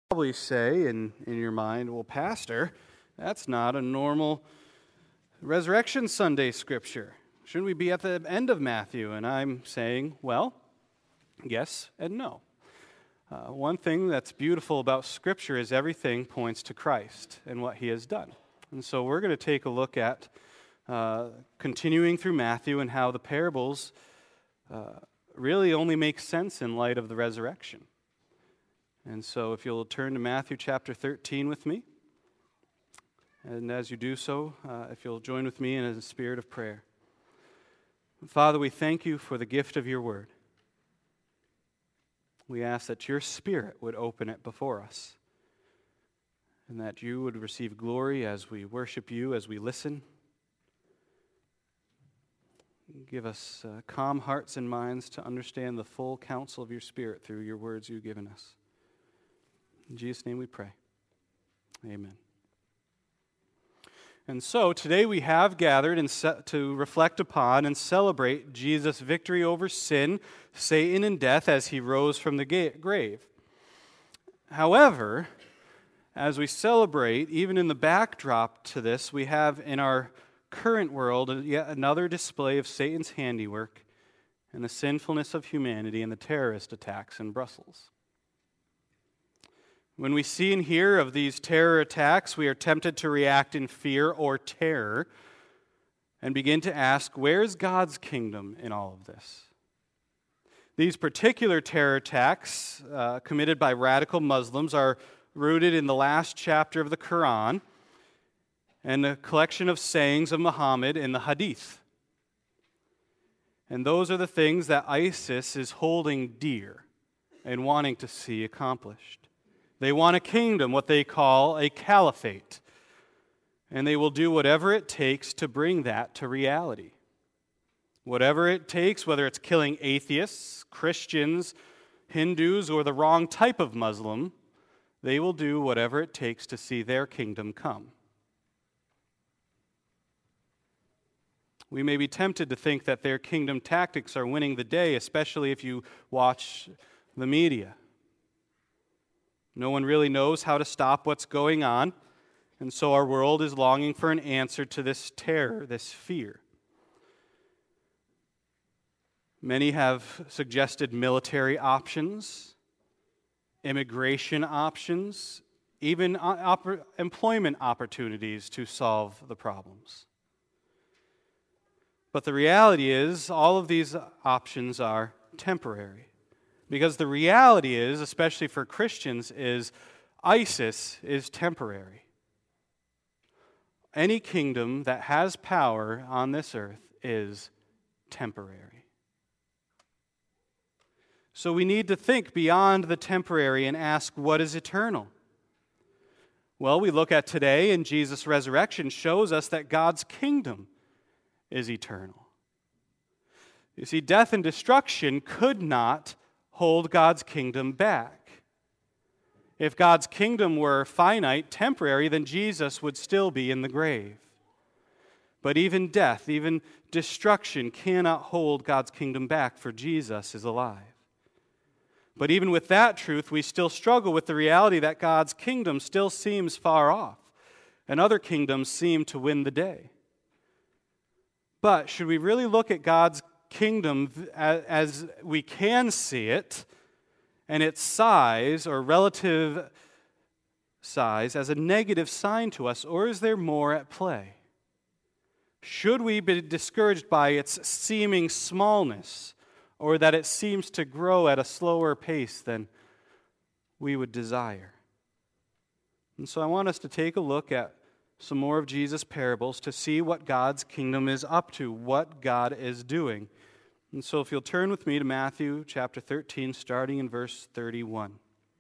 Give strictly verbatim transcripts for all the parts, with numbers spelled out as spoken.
Probably say in, in your mind, well, Pastor, that's not a normal Resurrection Sunday scripture. Shouldn't we be at the end of Matthew? And I'm saying, well, yes and no. Uh, one thing that's beautiful about Scripture is everything points to Christ and what He has done. And so we're going to take a look at uh, continuing through Matthew and how the parables uh, really only make sense in light of the resurrection. And so if you'll turn to Matthew chapter thirteen with me, and as you do so, uh, if you'll join with me in a spirit of prayer. Father, we thank you for the gift of your word. We ask that your Spirit would open it before us, and that you would receive glory as we worship you, as we listen. Give us uh, calm hearts and minds to understand the full counsel of your Spirit through your words you've given us. In Jesus' name we pray. Amen. And so today we have gathered and set to reflect upon and celebrate Jesus' victory over sin, Satan, and death as he rose from the grave. However, as we celebrate, even in the backdrop to this, we have in our current world yet another display of Satan's handiwork and the sinfulness of humanity and the terrorist attacks in Brussels. When we see and hear of these terror attacks, we are tempted to react in fear or terror and begin to ask, where's God's kingdom in all of this? These particular terror attacks uh, committed by radical Muslims are rooted in the last chapter of the Quran and a collection of sayings of Muhammad in the Hadith. And those are the things that ISIS is holding dear and wanting to see accomplished. They want a kingdom, what they call a caliphate, and they will do whatever it takes to bring that to reality. Whatever it takes, whether it's killing atheists, Christians, Hindus, or the wrong type of Muslim, they will do whatever it takes to see their kingdom come. We may be tempted to think that their kingdom tactics are winning the day, especially if you watch the media. No one really knows how to stop what's going on, and so our world is longing for an answer to this terror, this fear. Many have suggested military options, immigration options, even op- employment opportunities to solve the problems. But the reality is, all of these options are temporary. Because the reality is, especially for Christians, is ISIS is temporary. Any kingdom that has power on this earth is temporary. So we need to think beyond the temporary and ask, what is eternal? Well, we look at today, and Jesus' resurrection shows us that God's kingdom is eternal. You see, death and destruction could not hold God's kingdom back. If God's kingdom were finite, temporary, then Jesus would still be in the grave. But even death, even destruction cannot hold God's kingdom back, for Jesus is alive. But even with that truth, we still struggle with the reality that God's kingdom still seems far off, and other kingdoms seem to win the day. But should we really look at God's kingdom as we can see it, and its size or relative size as a negative sign to us, or is there more at play? Should we be discouraged by its seeming smallness, or that it seems to grow at a slower pace than we would desire? And so I want us to take a look at some more of Jesus' parables to see what God's kingdom is up to, what God is doing. And so if you'll turn with me to Matthew chapter thirteen, starting in verse thirty-one.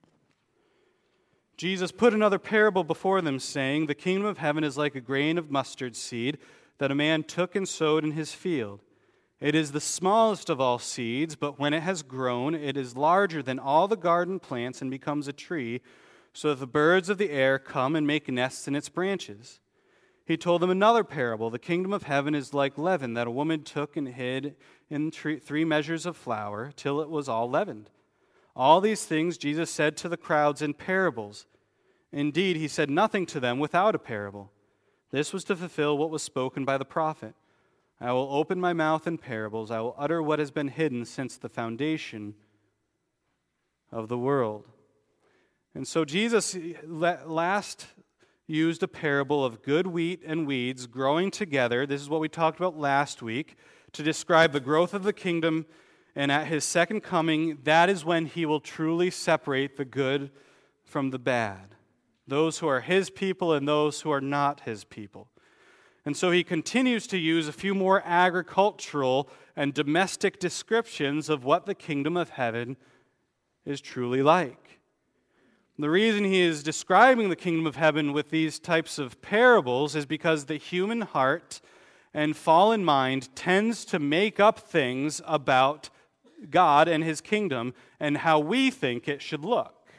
Jesus put another parable before them, saying, "The kingdom of heaven is like a grain of mustard seed that a man took and sowed in his field. It is the smallest of all seeds, but when it has grown, it is larger than all the garden plants and becomes a tree, so that the birds of the air come and make nests in its branches." He told them another parable. "The kingdom of heaven is like leaven that a woman took and hid in three measures of flour till it was all leavened. All these things Jesus said to the crowds in parables. Indeed, he said nothing to them without a parable. This was to fulfill what was spoken by the prophet. I will open my mouth in parables. I will utter what has been hidden since the foundation of the world. And so Jesus last used a parable of good wheat and weeds growing together. This is what we talked about last week, to describe the growth of the kingdom. And at his second coming, that is when he will truly separate the good from the bad, those who are his people and those who are not his people. And so he continues to use a few more agricultural and domestic descriptions of what the kingdom of heaven is truly like. The reason he is describing the kingdom of heaven with these types of parables is because the human heart and fallen mind tends to make up things about God and his kingdom and how we think it should look.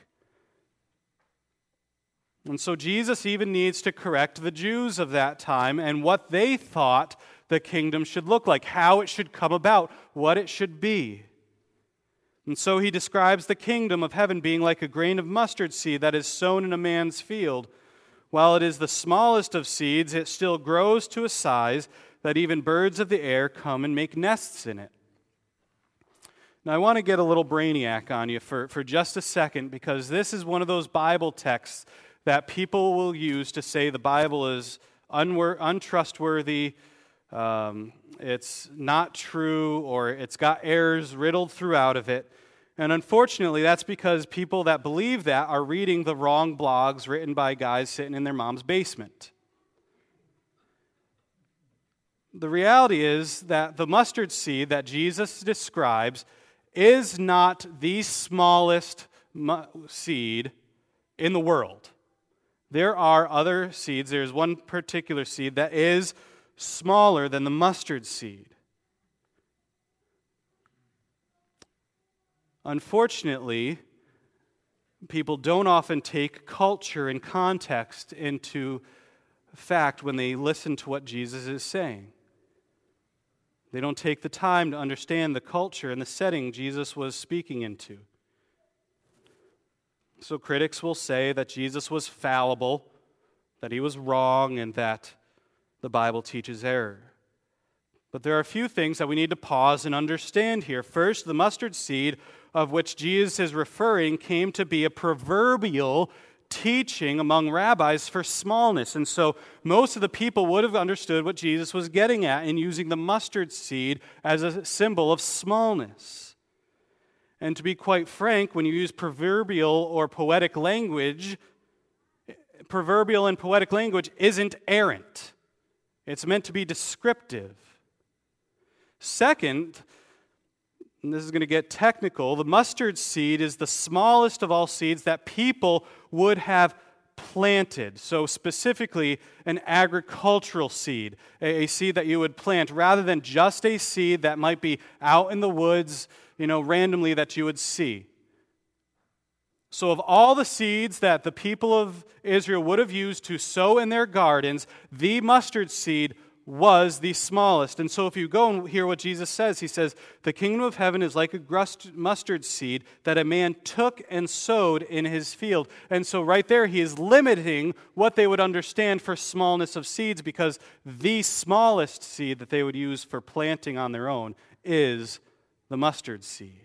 And so Jesus even needs to correct the Jews of that time and what they thought the kingdom should look like, how it should come about, what it should be. And so he describes the kingdom of heaven being like a grain of mustard seed that is sown in a man's field. While it is the smallest of seeds, it still grows to a size that even birds of the air come and make nests in it. Now, I want to get a little brainiac on you for, for just a second, because this is one of those Bible texts that people will use to say the Bible is unwor- untrustworthy, um, it's not true, or it's got errors riddled throughout of it. And unfortunately, that's because people that believe that are reading the wrong blogs written by guys sitting in their mom's basement. The reality is that the mustard seed that Jesus describes is not the smallest mu- seed in the world. There are other seeds. There's one particular seed that is smaller than the mustard seed. Unfortunately, people don't often take culture and context into fact when they listen to what Jesus is saying. They don't take the time to understand the culture and the setting Jesus was speaking into. So critics will say that Jesus was fallible, that he was wrong, and that the Bible teaches error. But there are a few things that we need to pause and understand here. First, the mustard seed of which Jesus is referring came to be a proverbial teaching among rabbis for smallness. And so most of the people would have understood what Jesus was getting at in using the mustard seed as a symbol of smallness. And to be quite frank, when you use proverbial or poetic language, proverbial and poetic language isn't errant. It's meant to be descriptive. Second, and this is going to get technical, the mustard seed is the smallest of all seeds that people would have planted. So specifically, an agricultural seed, a, a seed that you would plant, rather than just a seed that might be out in the woods, you know, randomly that you would see. So of all the seeds that the people of Israel would have used to sow in their gardens, the mustard seed was the smallest. And so if you go and hear what Jesus says, he says, the kingdom of heaven is like a mustard seed that a man took and sowed in his field. And so right there, he is limiting what they would understand for smallness of seeds, because the smallest seed that they would use for planting on their own is the mustard seed.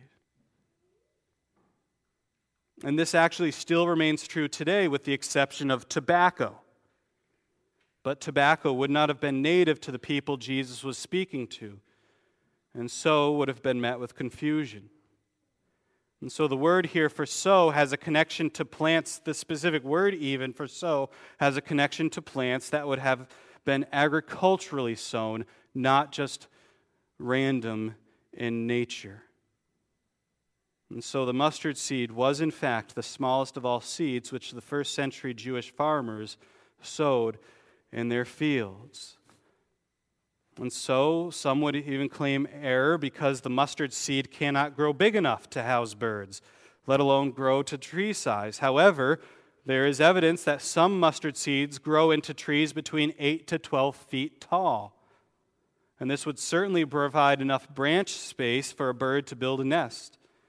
And this actually still remains true today, with the exception of tobacco. But tobacco would not have been native to the people Jesus was speaking to, and so would have been met with confusion. And so the word here for sow has a connection to plants. The specific word even for sow has a connection to plants that would have been agriculturally sown, not just random in nature. And so the mustard seed was in fact the smallest of all seeds which the first century Jewish farmers sowed in their fields. And so some would even claim error because the mustard seed cannot grow big enough to house birds, let alone grow to tree size. However, there is evidence that some mustard seeds grow into trees between eight to twelve feet tall. And this would certainly provide enough branch space for a bird to build a nest.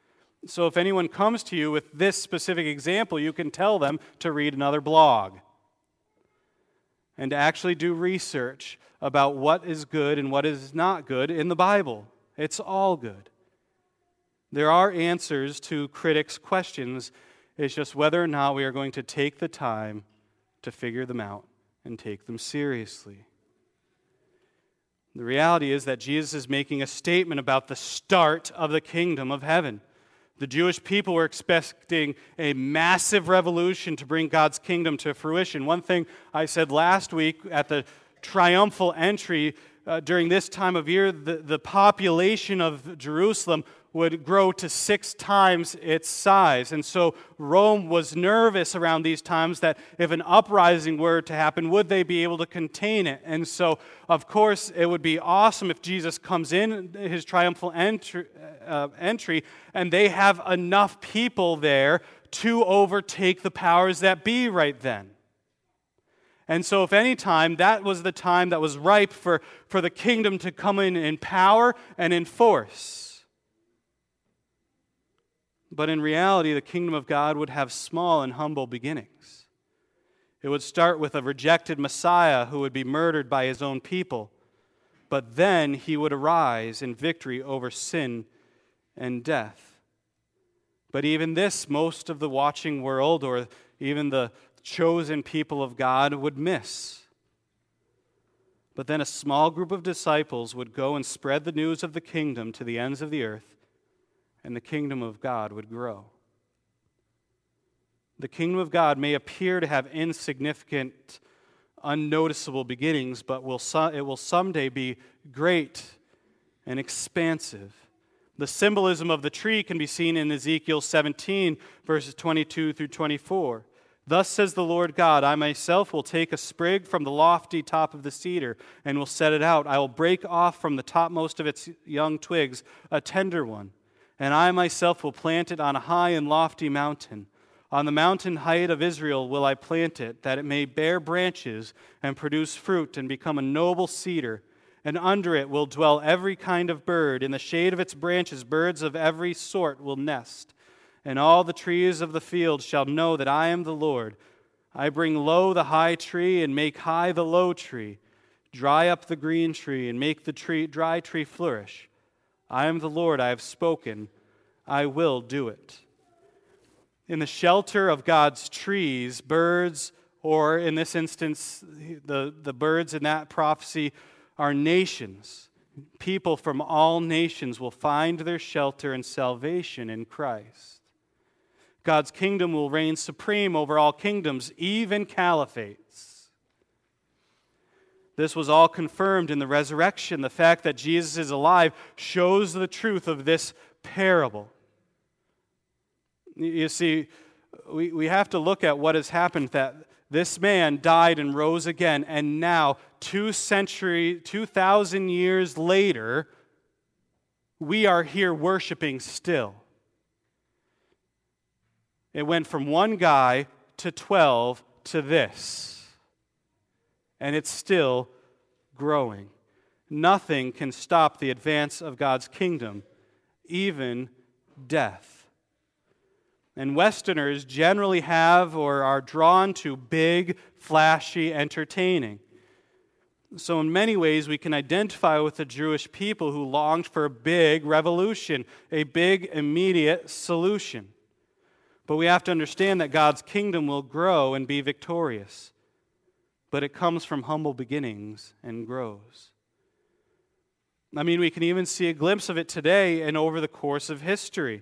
So if anyone comes to you with this specific example, you can tell them to read another blog and to actually do research about what is good and what is not good in the Bible. It's all good. There are answers to critics' questions. It's just whether or not we are going to take the time to figure them out and take them seriously. The reality is that Jesus is making a statement about the start of the kingdom of heaven. The Jewish people were expecting a massive revolution to bring God's kingdom to fruition. One thing I said last week at the triumphal entry, uh, during this time of year, the, the population of Jerusalem would grow to six times its size. And so Rome was nervous around these times that if an uprising were to happen, would they be able to contain it? And so, of course, it would be awesome if Jesus comes in his triumphal entry, uh, entry and they have enough people there to overtake the powers that be right then. And so if any time, that was the time that was ripe for, for the kingdom to come in in power and in force. But in reality, the kingdom of God would have small and humble beginnings. It would start with a rejected Messiah who would be murdered by his own people. But then he would arise in victory over sin and death. But even this, most of the watching world, or even the chosen people of God, would miss. But then a small group of disciples would go and spread the news of the kingdom to the ends of the earth, and the kingdom of God would grow. The kingdom of God may appear to have insignificant, unnoticeable beginnings, but will so- it will someday be great and expansive. The symbolism of the tree can be seen in Ezekiel seventeen, verses twenty-two through twenty-four. Thus says the Lord God, I myself will take a sprig from the lofty top of the cedar and will set it out. I will break off from the topmost of its young twigs a tender one. And I myself will plant it on a high and lofty mountain. On the mountain height of Israel will I plant it, that it may bear branches and produce fruit and become a noble cedar. And under it will dwell every kind of bird. In the shade of its branches, birds of every sort will nest. And all the trees of the field shall know that I am the Lord. I bring low the high tree and make high the low tree. Dry up the green tree and make the tree, dry tree flourish. I am the Lord, I have spoken, I will do it. In the shelter of God's trees, birds, or in this instance, the, the birds in that prophecy are nations. People from all nations will find their shelter and salvation in Christ. God's kingdom will reign supreme over all kingdoms, even caliphates. This was all confirmed in the resurrection. The fact that Jesus is alive shows the truth of this parable. You see, we, we have to look at what has happened, that this man died and rose again, and now, two century, two thousand years later, we are here worshiping still. It went from one guy to twelve to this. And it's still growing. Nothing can stop the advance of God's kingdom, even death. And Westerners generally have or are drawn to big, flashy entertaining. So in many ways, we can identify with the Jewish people who longed for a big revolution, a big, immediate solution. But we have to understand that God's kingdom will grow and be victorious. But it comes from humble beginnings and grows. I mean, we can even see a glimpse of it today and over the course of history.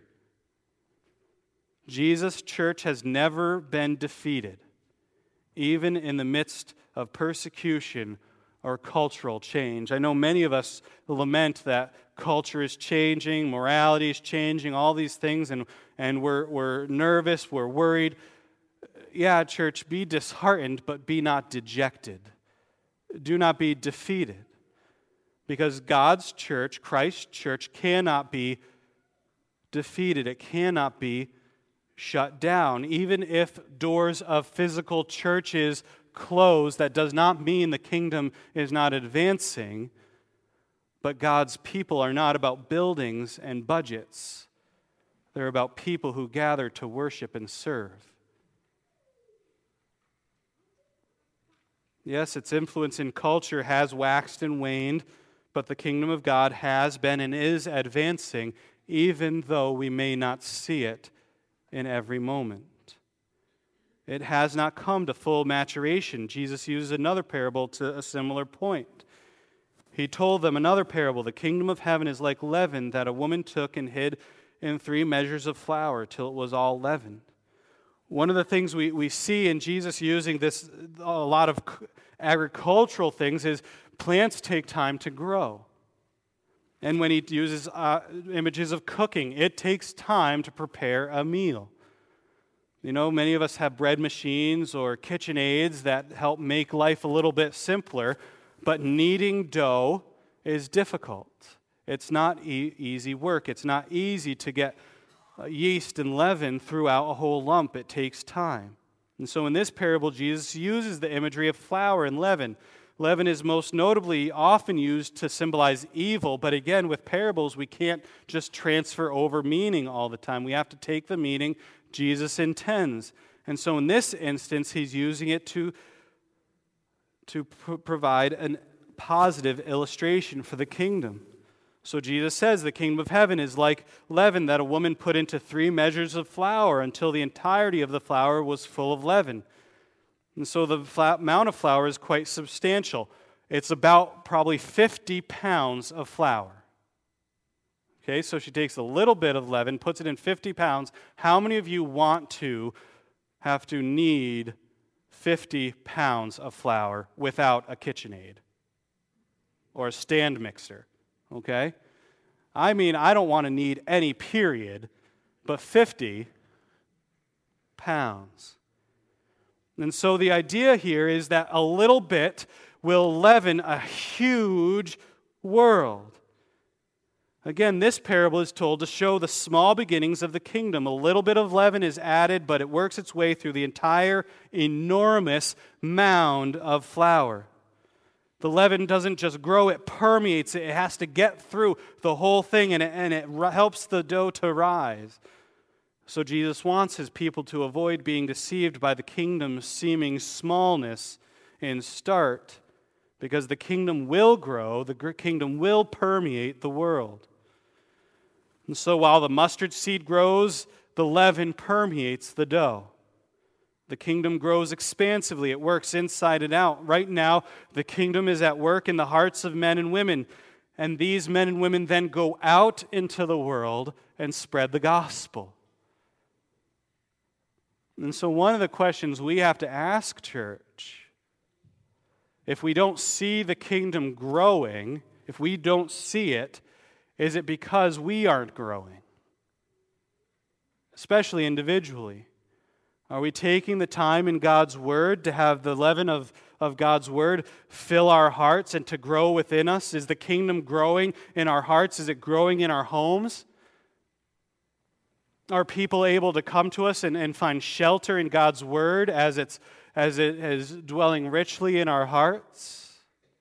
Jesus' church has never been defeated, even in the midst of persecution or cultural change. I know many of us lament that culture is changing, morality is changing, all these things, and, and we're, we're nervous, we're worried. Yeah, church, be disheartened, but be not dejected. Do not be defeated. Because God's church, Christ's church, cannot be defeated. It cannot be shut down. Even if doors of physical churches close, that does not mean the kingdom is not advancing. But God's people are not about buildings and budgets. They're about people who gather to worship and serve. Yes, its influence in culture has waxed and waned, but the kingdom of God has been and is advancing, even though we may not see it in every moment. It has not come to full maturation. Jesus used another parable to a similar point. He told them another parable. The kingdom of heaven is like leaven that a woman took and hid in three measures of flour till it was all leavened. One of the things we, we see in Jesus using this, a lot of agricultural things, is plants take time to grow. And when he uses uh, images of cooking, it takes time to prepare a meal. You know, many of us have bread machines or KitchenAids that help make life a little bit simpler, but kneading dough is difficult. It's not e- easy work. It's not easy to get uh, yeast and leaven throughout a whole lump. It takes time. And so in this parable, Jesus uses the imagery of flour and leaven. Leaven is most notably often used to symbolize evil, but again, with parables, we can't just transfer over meaning all the time. We have to take the meaning Jesus intends. And so in this instance, he's using it to, to pr- provide a positive illustration for the kingdom. So Jesus says the kingdom of heaven is like leaven that a woman put into three measures of flour until the entirety of the flour was full of leaven. And so the amount of flour is quite substantial. It's about probably fifty pounds of flour. Okay, so she takes a little bit of leaven, puts it in fifty pounds. How many of you want to have to knead fifty pounds of flour without a KitchenAid or a stand mixer? Okay? I mean, I don't want to knead any period, but fifty pounds. And so the idea here is that a little bit will leaven a huge world. Again, this parable is told to show the small beginnings of the kingdom. A little bit of leaven is added, but it works its way through the entire enormous mound of flour. The leaven doesn't just grow, it permeates it. It has to get through the whole thing, and it, and it helps the dough to rise. So Jesus wants his people to avoid being deceived by the kingdom's seeming smallness in start, because the kingdom will grow, the kingdom will permeate the world. And so while the mustard seed grows, the leaven permeates the dough. The kingdom grows expansively. It works inside and out. Right now, the kingdom is at work in the hearts of men and women. And these men and women then go out into the world and spread the gospel. And so one of the questions we have to ask, church, if we don't see the kingdom growing, if we don't see it, is it because we aren't growing? Especially individually. Are we taking the time in God's Word to have the leaven of, of God's Word fill our hearts and to grow within us? Is the kingdom growing in our hearts? Is it growing in our homes? Are people able to come to us and, and find shelter in God's Word as, it's, as it is dwelling richly in our hearts?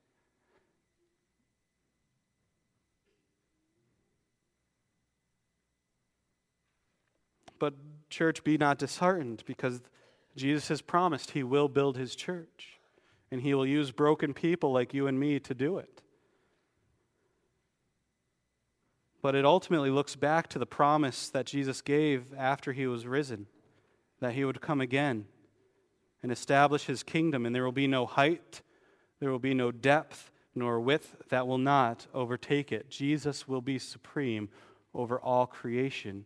But church, be not disheartened, because Jesus has promised he will build his church, and he will use broken people like you and me to do it. But it ultimately looks back to the promise that Jesus gave after he was risen, that he would come again and establish his kingdom, and there will be no height, there will be no depth, nor width that will not overtake it. Jesus will be supreme over all creation.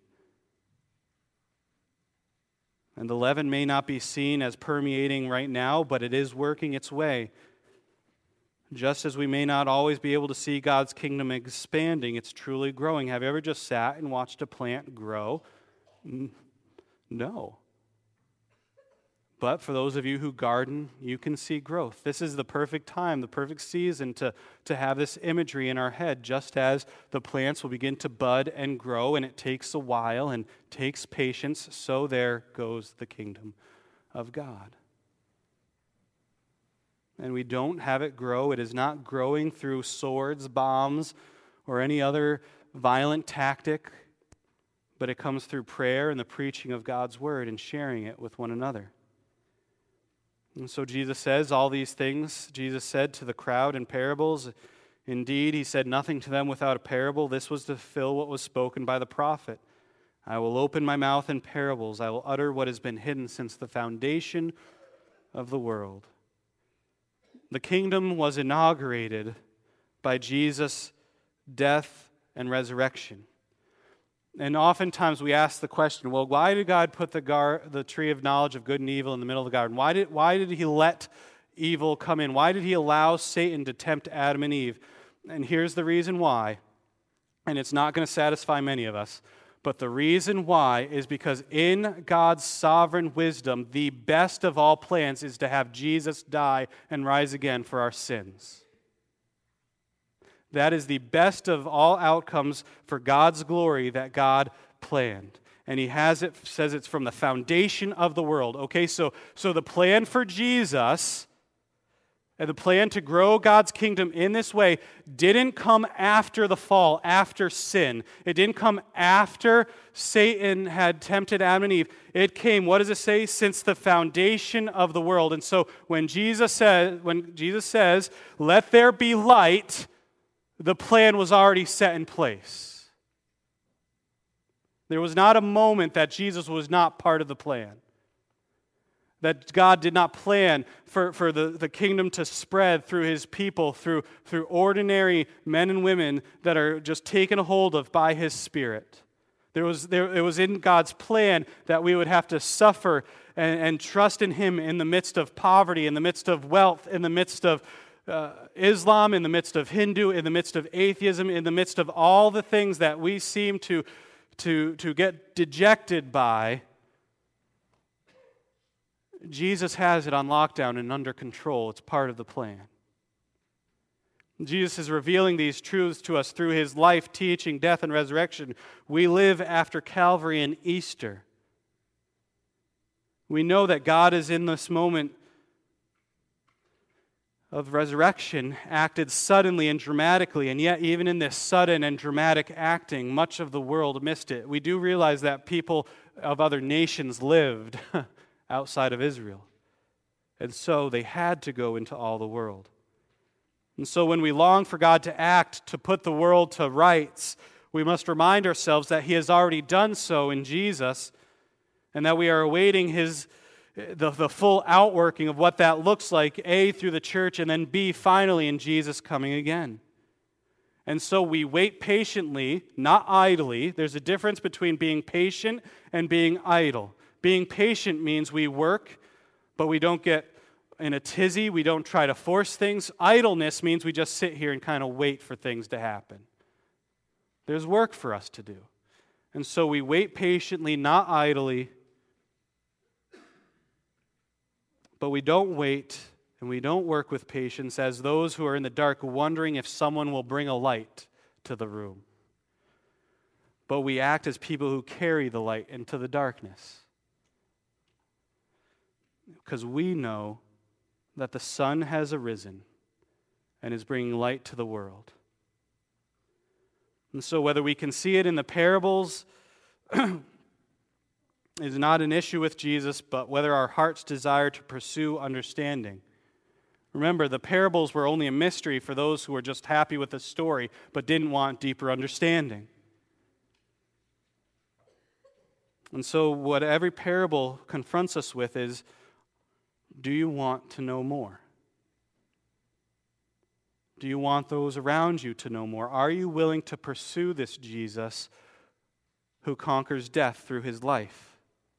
And the leaven may not be seen as permeating right now, but it is working its way. Just as we may not always be able to see God's kingdom expanding, it's truly growing. Have you ever just sat and watched a plant grow? No. But for those of you who garden, you can see growth. This is the perfect time, the perfect season to, to have this imagery in our head, just as the plants will begin to bud and grow, and it takes a while and takes patience, so there goes the kingdom of God. And we don't have it grow. It is not growing through swords, bombs, or any other violent tactic, but it comes through prayer and the preaching of God's word and sharing it with one another. And so Jesus says all these things. Jesus said to the crowd in parables. Indeed, he said nothing to them without a parable. This was to fulfill what was spoken by the prophet. I will open my mouth in parables. I will utter what has been hidden since the foundation of the world. The kingdom was inaugurated by Jesus' death and resurrection. And oftentimes we ask the question, well, why did God put the, gar- the tree of knowledge of good and evil in the middle of the garden? Why did, why did he let evil come in? Why did he allow Satan to tempt Adam and Eve? And here's the reason why, and it's not going to satisfy many of us, but the reason why is because in God's sovereign wisdom, the best of all plans is to have Jesus die and rise again for our sins. That is the best of all outcomes for God's glory that God planned. And he has it, says it's from the foundation of the world. Okay, so, so the plan for Jesus and the plan to grow God's kingdom in this way didn't come after the fall, after sin. It didn't come after Satan had tempted Adam and Eve. It came, what does it say? Since the foundation of the world. And so when Jesus says, when Jesus says, "Let there be light," the plan was already set in place. There was not a moment that Jesus was not part of the plan. That God did not plan for, for the, the kingdom to spread through his people, through, through ordinary men and women that are just taken a hold of by his Spirit. There was, there, it was in God's plan that we would have to suffer and, and trust in him in the midst of poverty, in the midst of wealth, in the midst of uh, Islam, in the midst of Hindu, in the midst of atheism, in the midst of all the things that we seem to, to, to get dejected by. Jesus has it on lockdown and under control. It's part of the plan. Jesus is revealing these truths to us through his life, teaching, death, and resurrection. We live after Calvary and Easter. We know that God is in this moment of resurrection, acted suddenly and dramatically, and yet even in this sudden and dramatic acting, much of the world missed it. We do realize that people of other nations lived outside of Israel. And so they had to go into all the world. And so when we long for God to act, to put the world to rights, we must remind ourselves that he has already done so in Jesus, and that we are awaiting his the, the full outworking of what that looks like, A, through the church, and then B, finally in Jesus coming again. And so we wait patiently, not idly. There's a difference between being patient and being idle. Being patient means we work, but we don't get in a tizzy. We don't try to force things. Idleness means we just sit here and kind of wait for things to happen. There's work for us to do. And so we wait patiently, not idly. But we don't wait and we don't work with patience as those who are in the dark wondering if someone will bring a light to the room. But we act as people who carry the light into the darkness. Because we know that the sun has arisen and is bringing light to the world. And so whether we can see it in the parables is not an issue with Jesus, but whether our hearts desire to pursue understanding. Remember, the parables were only a mystery for those who were just happy with the story, but didn't want deeper understanding. And so what every parable confronts us with is, do you want to know more? Do you want those around you to know more? Are you willing to pursue this Jesus who conquers death through his life?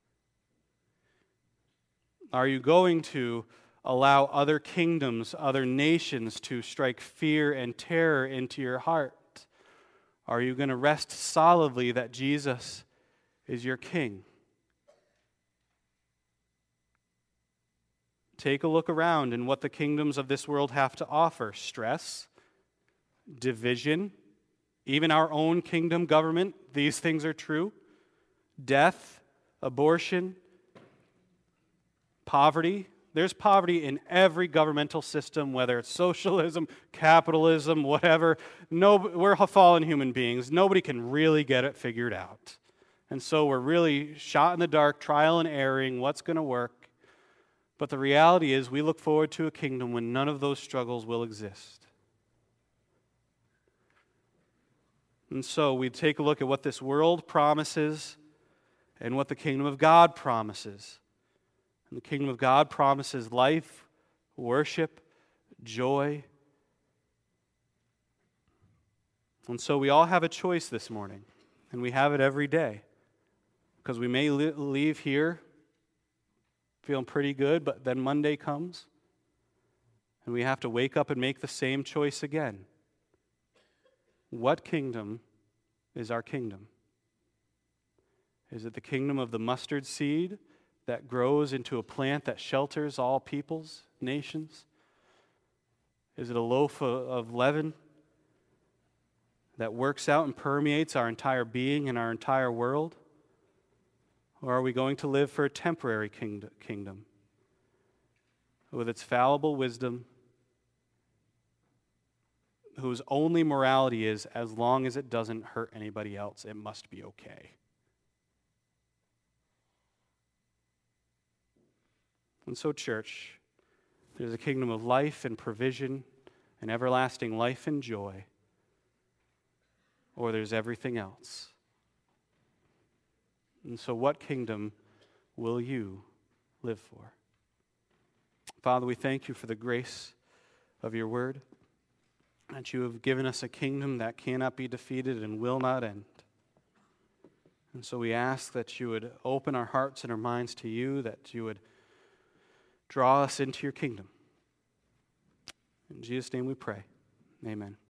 Are you going to allow other kingdoms, other nations to strike fear and terror into your heart? Are you going to rest solidly that Jesus is your King? Take a look around and what the kingdoms of this world have to offer. Stress, division, even our own kingdom government, these things are true. Death, abortion, poverty. There's poverty in every governmental system, whether it's socialism, capitalism, whatever. No, we're fallen human beings. Nobody can really get it figured out. And so we're really shot in the dark, trial and erroring, what's going to work. But the reality is we look forward to a kingdom when none of those struggles will exist. And so we take a look at what this world promises and what the kingdom of God promises. And the kingdom of God promises life, worship, joy. And so we all have a choice this morning, and we have it every day. Because we may li- leave here feeling pretty good, but then Monday comes, and we have to wake up and make the same choice again. What kingdom is our kingdom? Is it the kingdom of the mustard seed that grows into a plant that shelters all peoples, nations? Is it a loaf of leaven that works out and permeates our entire being and our entire world? Or are we going to live for a temporary kingdom with its fallible wisdom, whose only morality is, as long as it doesn't hurt anybody else, it must be okay? And so, church, there's a kingdom of life and provision and everlasting life and joy, or there's everything else. And so what kingdom will you live for? Father, we thank you for the grace of your word, that you have given us a kingdom that cannot be defeated and will not end. And so we ask that you would open our hearts and our minds to you, that you would draw us into your kingdom. In Jesus' name we pray. Amen.